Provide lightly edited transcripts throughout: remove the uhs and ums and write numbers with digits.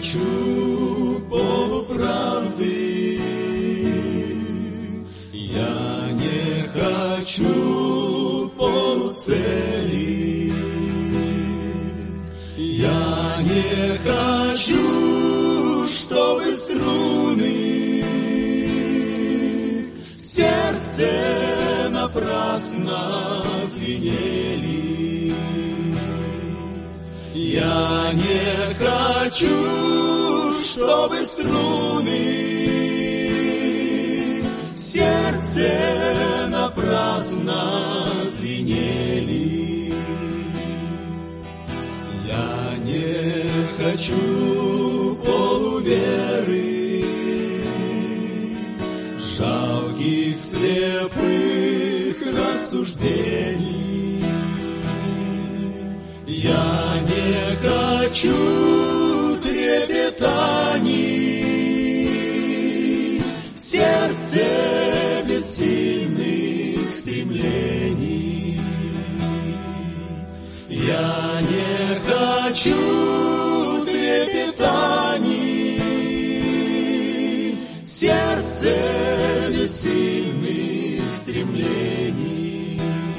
хочу полуправды, я не хочу полуцели, я не хочу, чтобы струны в сердце напрасно звенели. Я не хочу, чтобы струны в сердце напрасно звенели. Я не хочу полуверы, жалких слепых рассуждений. Я не хочу трепетаний в сердце бессильных стремлений. Я не хочу трепетаний в сердце бессильных стремлений.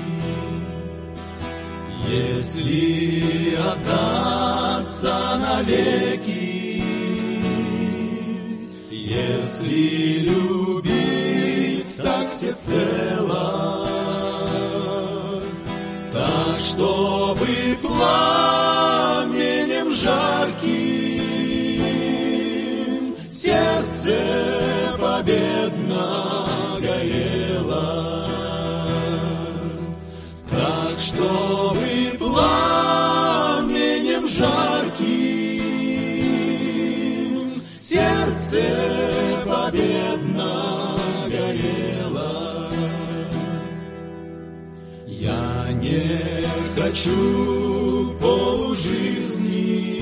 Если отдаться навеки, если любить так всецело, так, чтобы пламенем жарким сердце победно горело, так, чтобы пламенем жарким сердце победно горело. Я не хочу полужизни,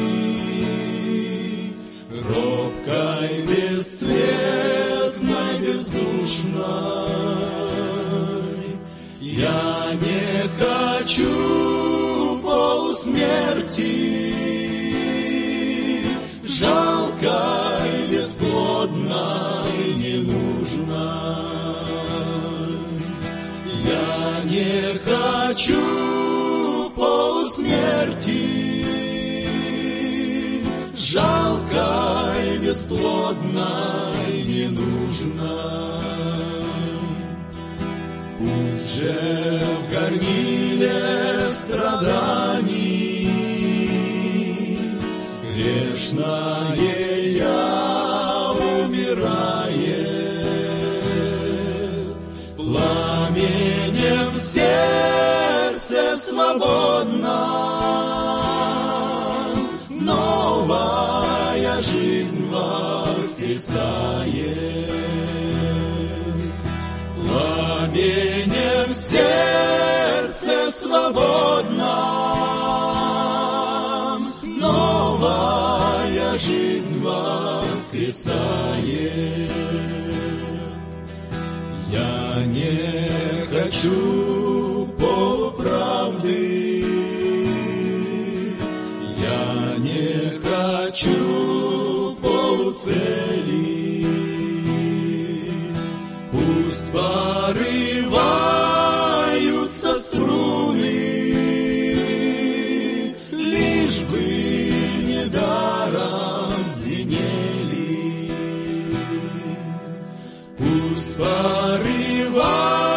робкой, бесцветной, бездушной. Я не хочу полусмерти, жалкой, бесплодной, ненужной. Я не хочу полусмерти, жалкой, бесплодной, ненужной. Пусть же в горниле страданий грешное я умирает, пламенем в сердце свободно новая жизнь воскресает. Пламенем в сердце свободно новая жизнь воскресает. Я не хочу полуправды, я не хочу полуцели. Пусть порываются струны, лишь бы недаром звенели. Пусть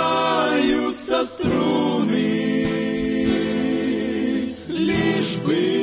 порываются струны, лишь бы